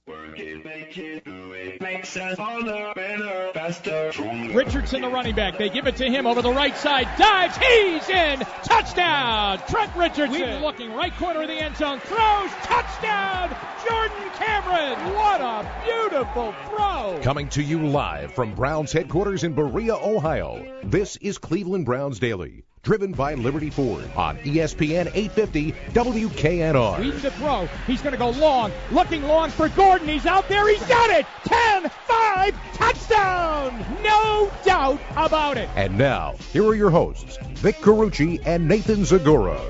Work it, make it, do it. Makes us harder, better, faster, stronger. Richardson, the running back. They give it to him over the right side. Dives. He's in. Touchdown. Trent Richardson. Wheaton looking right corner of the end zone. Throws. Touchdown. Jordan Cameron. What a beautiful throw. Coming to you live from Browns headquarters in Berea, Ohio. This is Cleveland Browns Daily. Driven by Liberty Ford on ESPN 850 WKNR. Wheaton to throw. He's going to go long. Looking long for Gordon. He's out there. He's got it. 10-5. Touchdown. No doubt about it. And now, here are your hosts, Vic Carucci and Nathan Zagura.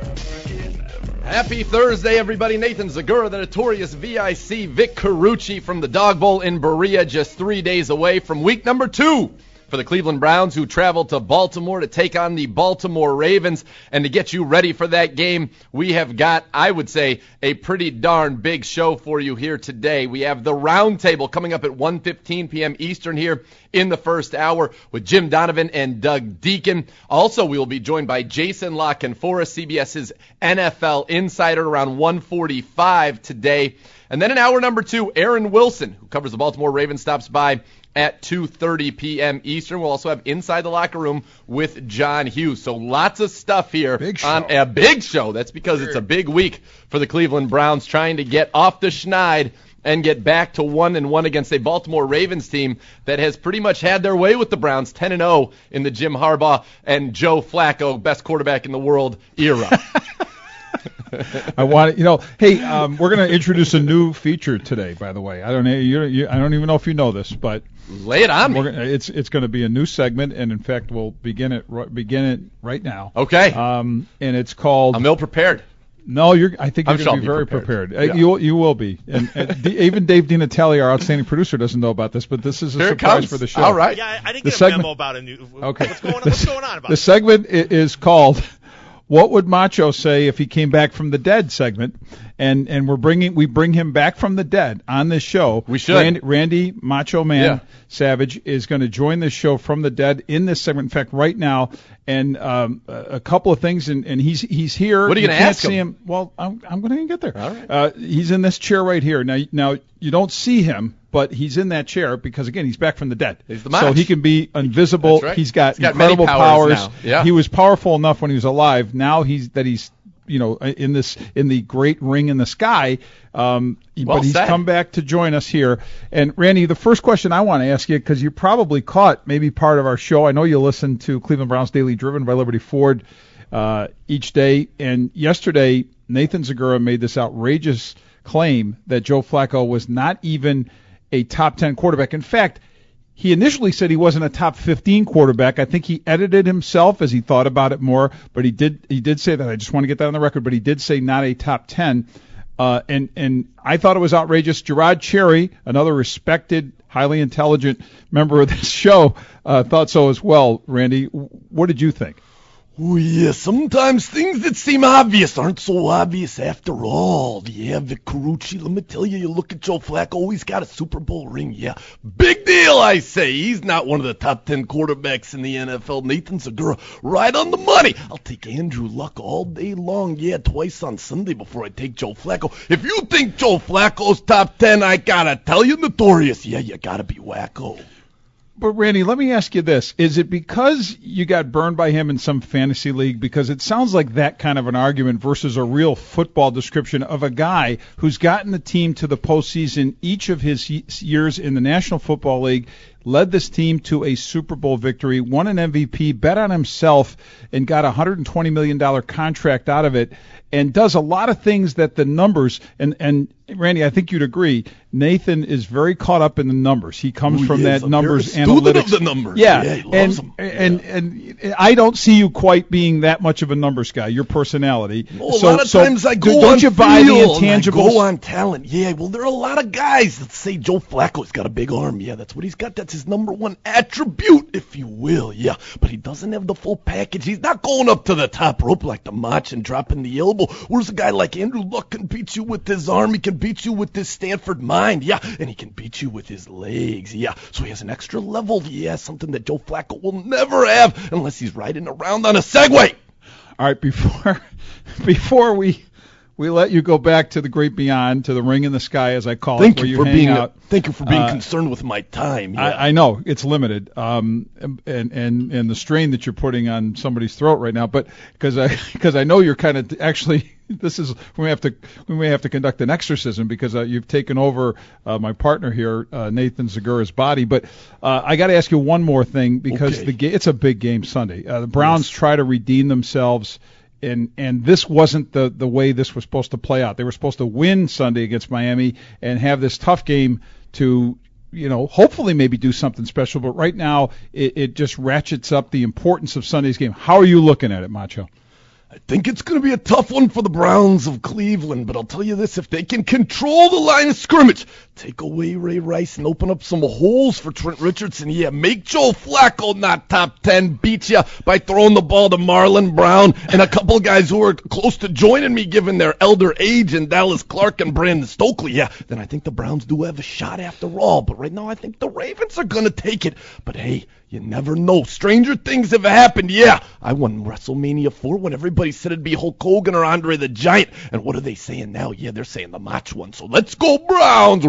Happy Thursday, everybody. Nathan Zagura, the notorious VIC, Vic Carucci from the Dog Bowl in Berea, just 3 days away from week number 2. For the Cleveland Browns, who traveled to Baltimore to take on the Baltimore Ravens. And to get you ready for that game, we have got, I would say, a pretty darn big show for you here today. We have the Roundtable coming up at 1:15 p.m. Eastern here in the first hour with Jim Donovan and Doug Deacon. Also, we will be joined by Jason La Canfora, CBS's NFL Insider, around 1:45 today. And then in hour number 2, Aaron Wilson, who covers the Baltimore Ravens, stops by at 2:30 p.m. Eastern. We'll also have Inside the Locker Room with John Hughes. So lots of stuff here on a big show. That's because it's a big week for the Cleveland Browns, trying to get off the schneid and get back to 1-1 against a Baltimore Ravens team that has pretty much had their way with the Browns, 10-0 in the Jim Harbaugh and Joe Flacco, best quarterback in the world era. I want to, hey, we're going to introduce a new feature today, by the way. I don't even know if you know this, but lay it on me. It's going to be a new segment, and in fact, we'll begin it right now. Okay. And it's called. I'm ill prepared. No, I think you're going to be very prepared. Yeah. You will be. And even Dave DiNatale, our outstanding producer, doesn't know about this, but this is a surprise for the show. All right. Yeah, I didn't get a memo about a new. Okay. What's going on about the segment is called "What Would Macho Say If He Came Back from the Dead?" segment, and we bring him back from the dead on this show. We should. Randy Macho Man Savage is going to join this show from the dead in this segment. In fact, right now, and a couple of things, and he's here. What are you going to ask him? Well, I'm going to get there. All right. He's in this chair right here. Now you don't see him, but he's in that chair because, again, he's back from the dead. He's the so he can be invisible. That's right. He's got many incredible powers now. Yeah. He was powerful enough when he was alive. Now he's in the great ring in the sky. But he's come back to join us here. And Randy, the first question I want to ask you, because you probably caught maybe part of our show. I know you listen to Cleveland Browns Daily, driven by Liberty Ford, each day. And yesterday, Nathan Zagura made this outrageous claim that Joe Flacco was not even a top 10 quarterback. In fact, he initially said he wasn't a top 15 quarterback. I think he edited himself as he thought about it more, but he did say that. I just want to get that on the record, but he did say not a top 10. And I thought it was outrageous. Gerard Cherry, another respected, highly intelligent member of this show, thought so as well. Randy, what did you think? Oh, yeah, sometimes things that seem obvious aren't so obvious after all. Yeah, Vic Carucci, let me tell you, you look at Joe Flacco, he's got a Super Bowl ring, yeah. Big deal, I say. He's not one of the top 10 quarterbacks in the NFL. Nathan Zagura, right on the money. I'll take Andrew Luck all day long, yeah, twice on Sunday before I take Joe Flacco. If you think Joe Flacco's top 10, I gotta tell you, notorious, yeah, you gotta be wacko. But, Randy, let me ask you this. Is it because you got burned by him in some fantasy league? Because it sounds like that kind of an argument versus a real football description of a guy who's gotten the team to the postseason each of his years in the National Football League, led this team to a Super Bowl victory, won an MVP, bet on himself, and got a $120 million contract out of it, and does a lot of things that the numbers, and Randy, I think you'd agree, Nathan is very caught up in the numbers. He comes from that numbers analytics. Of the numbers. Yeah, he loves them. And I don't see you quite being that much of a numbers guy, your personality. A lot of times I go don't on you buy the feel, intangibles? I go on talent. Yeah, well, there are a lot of guys that say Joe Flacco's got a big arm. Yeah, that's what he's got. That's his number one attribute, if you will. Yeah, but he doesn't have the full package. He's not going up to the top rope like the Mach and dropping the elbow. Whereas a guy like Andrew Luck can beat you with his arm. He can beat you with his Stanford mind. Yeah, and he can beat you with his legs. Yeah, so he has an extra level. Yeah, something that Joe Flacco will never have unless he's riding around on a Segway. All right, before we we let you go back to the great beyond, to the ring in the sky, as I call Thank it, where you you for hang being out. Thank you for being concerned with my time. Yeah. I know it's limited, and the strain that you're putting on somebody's throat right now. But because I know you're kind of actually. This is we may have to conduct an exorcism because you've taken over my partner here, Nathan Zegura's body. But I got to ask you one more thing because it's a big game Sunday. The Browns try to redeem themselves, and this wasn't the way this was supposed to play out. They were supposed to win Sunday against Miami and have this tough game to hopefully maybe do something special. But right now it just ratchets up the importance of Sunday's game. How are you looking at it, Macho? I think it's going to be a tough one for the Browns of Cleveland, but I'll tell you this, if they can control the line of scrimmage, take away Ray Rice and open up some holes for Trent Richardson, make Joe Flacco not top 10, beat you by throwing the ball to Marlon Brown and a couple of guys who are close to joining me given their elder age in Dallas Clark and Brandon Stokely, then I think the Browns do have a shot after all, but right now I think the Ravens are going to take it, but hey, you never know. Stranger things have happened. I won WrestleMania 4 when everybody said it'd be Hulk Hogan or Andre the Giant. And what are they saying now? They're saying the Mach one. So let's go Browns.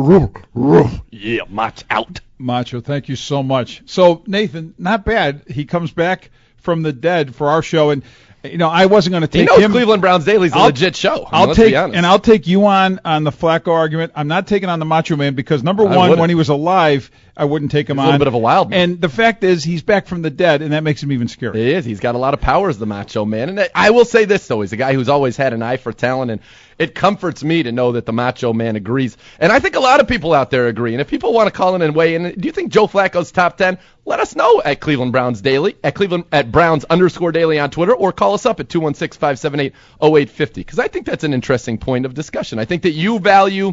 Mach out. Macho, thank you so much. So, Nathan, not bad. He comes back from the dead for our show. And, I wasn't going to take him. Cleveland Browns Daily is a legit show. I'll take you on the Flacco argument. I'm not taking on the Macho Man because, number one, when he was alive, I wouldn't take him on. A little bit of a wild man. And the fact is, he's back from the dead, and that makes him even scarier. He is. He's got a lot of power as the Macho Man. And I will say this, though. He's a guy who's always had an eye for talent, and it comforts me to know that the Macho Man agrees. And I think a lot of people out there agree. And if people want to call in and weigh in, do you think Joe Flacco's top 10? Let us know at Cleveland Browns Daily, at Browns_Daily on Twitter, or call us up at 216-578-0850. Because I think that's an interesting point of discussion. I think that you value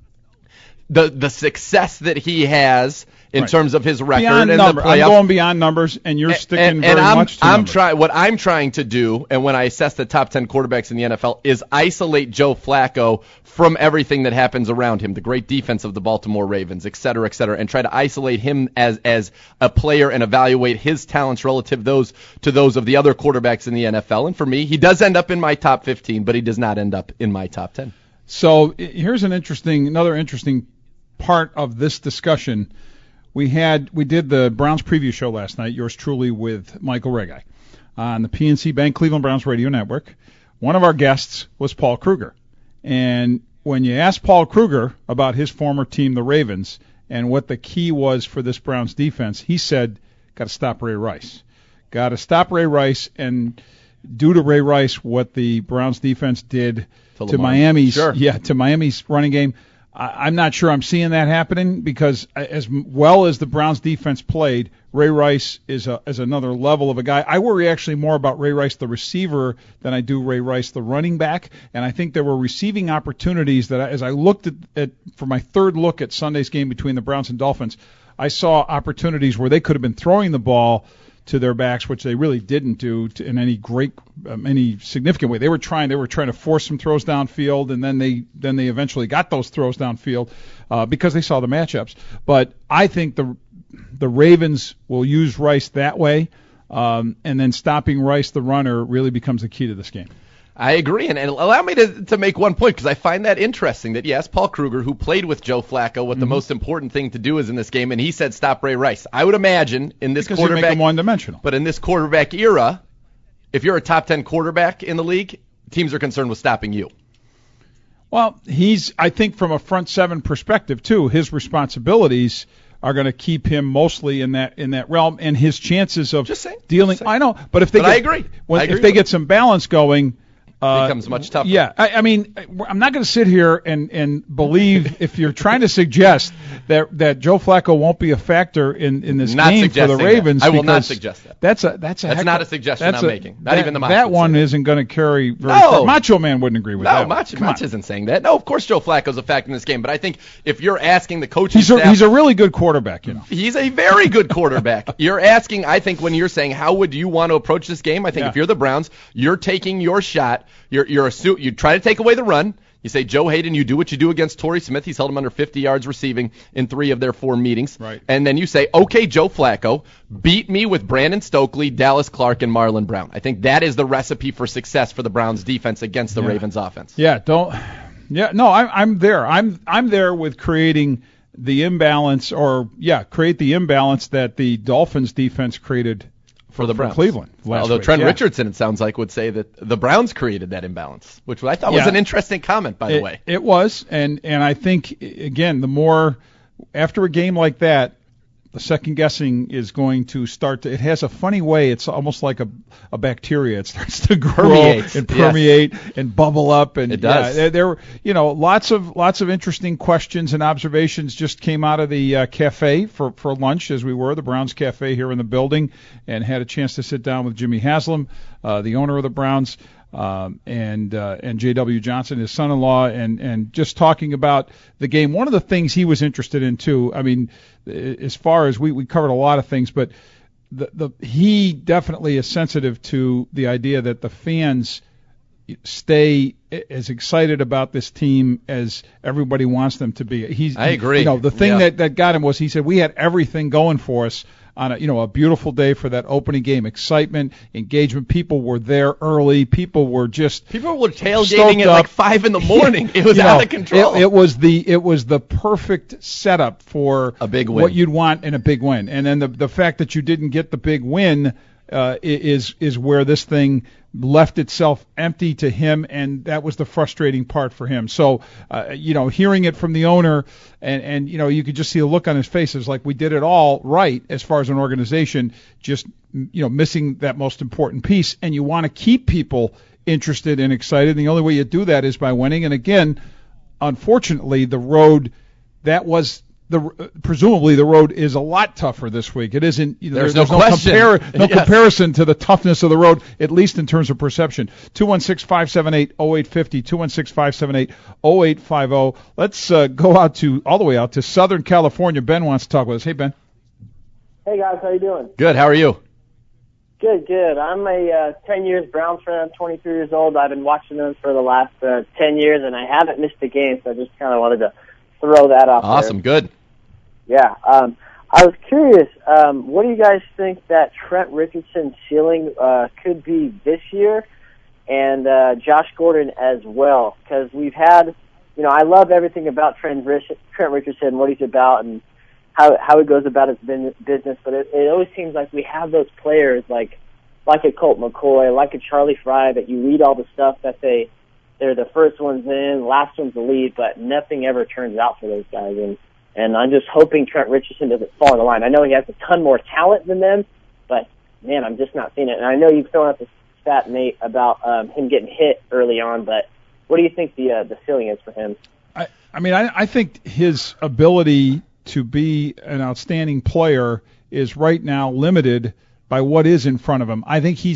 the success that he has in terms of his record and the playoffs. I'm going beyond numbers, and you're sticking very much to numbers. What I'm trying to do, and when I assess the top 10 quarterbacks in the NFL, is isolate Joe Flacco from everything that happens around him, the great defense of the Baltimore Ravens, et cetera, and try to isolate him as a player and evaluate his talents relative to those of the other quarterbacks in the NFL. And for me, he does end up in my top 15, but he does not end up in my top 10. So here's another interesting part of this discussion. We did the Browns preview show last night, yours truly with Michael Regai, on the PNC Bank Cleveland Browns radio network. One of our guests was Paul Kruger. And when you asked Paul Kruger about his former team, the Ravens, and what the key was for this Browns defense, he said, got to stop Ray Rice. Got to stop Ray Rice, and due to Ray Rice, what the Browns defense did to Miami's running game, I'm not sure I'm seeing that happening because as well as the Browns defense played, Ray Rice is another level of a guy. I worry actually more about Ray Rice, the receiver, than I do Ray Rice, the running back. And I think there were receiving opportunities that as I looked at for my third look at Sunday's game between the Browns and Dolphins, I saw opportunities where they could have been throwing the ball to their backs, which they really didn't do in any significant way. They were trying to force some throws downfield, and then they eventually got those throws downfield because they saw the matchups. But I think the Ravens will use Rice that way, and then stopping Rice, the runner, really becomes the key to this game. I agree, and allow me to make one point, because I find that interesting that, yes, Paul Kruger, who played with Joe Flacco, what the most important thing to do is in this game, and he said stop Ray Rice. I would imagine in this because quarterback, you make him one-dimensional. But in this quarterback era, if you're a top 10 quarterback in the league, teams are concerned with stopping you. Well, I think from a front seven perspective, too, his responsibilities are going to keep him mostly in that realm, and his chances of dealing. I know, but if I agree. If they get some balance going, becomes much tougher. Yeah, I mean, I'm not going to sit here and believe if you're trying to suggest that Joe Flacco won't be a factor in this game for the Ravens. I will not suggest that. That's not a suggestion I'm making. Not even the Macho. That one isn't going to carry very far. Macho Man wouldn't agree with that. No, Macho isn't saying that. No, of course Joe Flacco's a factor in this game, but I think if you're asking the coaching staff, he's a really good quarterback. He's a very good quarterback. You're asking, I think, when you're saying how would you want to approach this game, I think if you're the Browns, you're taking your shot. You try to take away the run. You say, Joe Hayden, you do what you do against Torrey Smith. He's held him under 50 yards receiving in 3 of their 4 meetings. Right. And then you say, okay, Joe Flacco, beat me with Brandon Stokely, Dallas Clark, and Marlon Brown. I think that is the recipe for success for the Browns defense against the Ravens offense. I'm there. I'm there with creating the imbalance, create the imbalance that the Dolphins defense created for Cleveland. Although Trent Richardson, it sounds like, would say that the Browns created that imbalance, which I thought was an interesting comment, by the way. It was, and I think, again, the more after a game like that, the second guessing is going to start to. It has a funny way. It's almost like a bacteria. It starts to grow and permeate and bubble up. And it does. There were lots of interesting questions and observations just came out of the cafe for lunch as we were the Browns Cafe here in the building, and had a chance to sit down with Jimmy Haslam, the owner of the Browns. And J.W. Johnson, his son-in-law, and just talking about the game. One of the things he was interested in too. I mean, as far as we covered a lot of things, but he definitely is sensitive to the idea that the fans stay as excited about this team as everybody wants them to be. I agree. The thing that got him was he said we had everything going for us on a beautiful day for that opening game. Excitement, engagement. People were there early. People were tailgating at like 5 in the morning. It was out of control. It was the perfect setup for a big win. What you'd want in a big win. And then the fact that you didn't get the big win is where this thing left itself empty to him, and that was the frustrating part for him. So, hearing it from the owner, and you could just see the look on his face. It's like we did it all right as far as an organization, just missing that most important piece. And you want to keep people interested and excited. And the only way you do that is by winning. And again, unfortunately, the road presumably the road is a lot tougher this week. It isn't. There's no comparison to the toughness of the road, at least in terms of perception. 216-578-0850. 216-578-0850. Let's go all the way out to Southern California. Ben wants to talk with us. Hey, Ben. Hey guys, how you doing? Good. How are you? Good. I'm a 10 years Browns fan. I'm 23 years old. I've been watching them for the last 10 years, and I haven't missed a game. So I just kind of wanted to throw that off. Awesome. There. Good. Yeah. I was curious, what do you guys think that Trent Richardson's ceiling could be this year, and Josh Gordon as well? Because we've had, I love everything about Trent Richardson, what he's about, and how he goes about his business, but it always seems like we have those players like a Colt McCoy, like a Charlie Fry, that you read all the stuff that they're the first ones in, last ones to leave, but nothing ever turns out for those guys. And I'm just hoping Trent Richardson doesn't fall in the line. I know he has a ton more talent than them, but, man, I'm just not seeing it. And I know you've thrown out the stat, Nate, about him getting hit early on, but what do you think the ceiling is for him? I think his ability to be an outstanding player is right now limited by what is in front of him. I think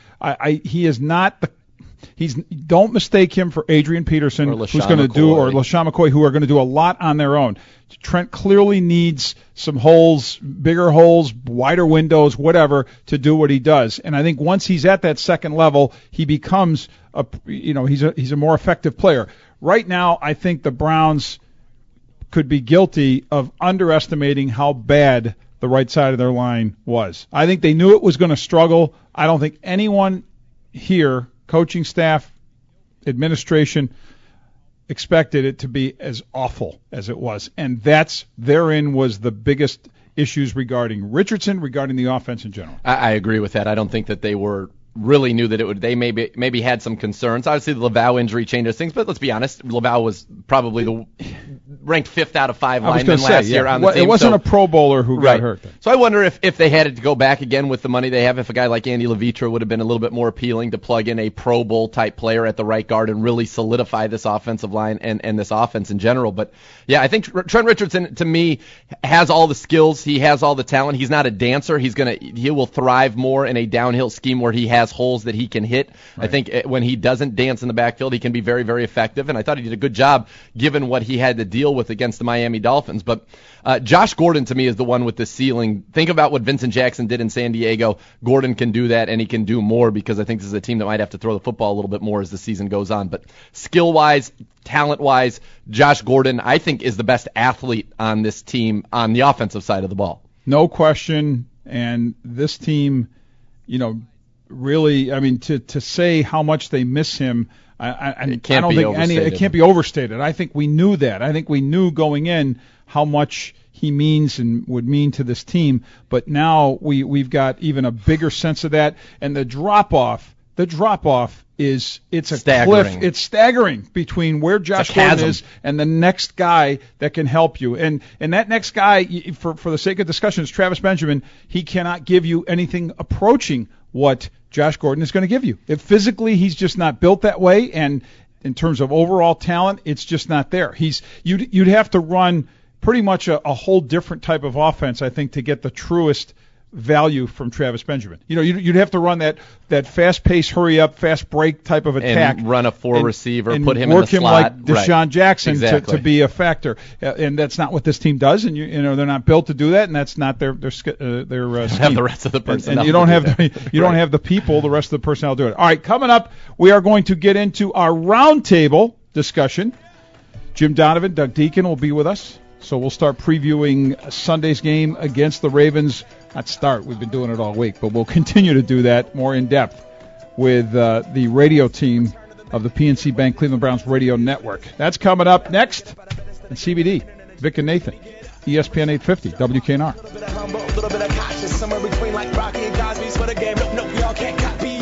don't mistake him for Adrian Peterson, who's going to do, or LaShawn McCoy, who are going to do a lot on their own. Trent clearly needs some holes, bigger holes, wider windows, whatever, to do what he does. And I think once he's at that second level, he becomes he's a more effective player. Right now, I think the Browns could be guilty of underestimating how bad the right side of their line was. I think they knew it was going to struggle. I don't think anyone here, coaching staff, administration, expected it to be as awful as it was. And therein was the biggest issues regarding Richardson, regarding the offense in general. I agree with that. I don't think that they really knew that it would. They maybe had some concerns. Obviously, the Laval injury changes things, but let's be honest, Laval was probably ranked 5th out of 5 linemen last year on the team. It wasn't a Pro Bowler who got hurt. So I wonder if they had to go back again with the money they have, if a guy like Andy Levitra would have been a little bit more appealing to plug in a Pro Bowl type player at the right guard and really solidify this offensive line and this offense in general. But yeah, I think Trent Richardson, to me, has all the skills. He has all the talent. He's not a dancer. He will thrive more in a downhill scheme where he has holes that he can hit. Right. I think when he doesn't dance in the backfield, he can be very, very effective. And I thought he did a good job given what he had to deal with against the Miami Dolphins. But Josh Gordon, to me, is the one with the ceiling. Think about what Vincent Jackson did in San Diego. Gordon can do that, and he can do more, because I think this is a team that might have to throw the football a little bit more as the season goes on. But skill-wise, talent-wise, Josh Gordon, I think, is the best athlete on this team on the offensive side of the ball. No question. And this team, really, I mean, to say how much they miss him, it can't be overstated. I think we knew that. I think we knew going in how much he means and would mean to this team. But now we've got even a bigger sense of that. And the drop off it's a staggering. Cliff. It's staggering between where Josh Gordon is and the next guy that can help you. And that next guy, for the sake of discussion, is Travis Benjamin. He cannot give you anything approaching what Josh Gordon is going to give you. If physically he's just not built that way, and in terms of overall talent, it's just not there. You'd have to run pretty much a whole different type of offense, I think, to get the truest value from Travis Benjamin. You'd have to run that fast-paced, hurry-up, fast-break type of attack. And run a receiver, and put him in the slot. Work him like Deshaun Jackson exactly. to be a factor. And that's not what this team does, and they're not built to do that, and that's not their scheme. Have the rest of the personnel. And you don't have the people, the rest of the personnel do it. All right, coming up, we are going to get into our roundtable discussion. Jim Donovan, Doug Deacon will be with us. So we'll start previewing Sunday's game against the Ravens. We've been doing it all week, but we'll continue to do that more in depth with the radio team of the PNC Bank Cleveland Browns radio network. That's coming up next in CBD. Vic and Nathan, ESPN 850, WKNR.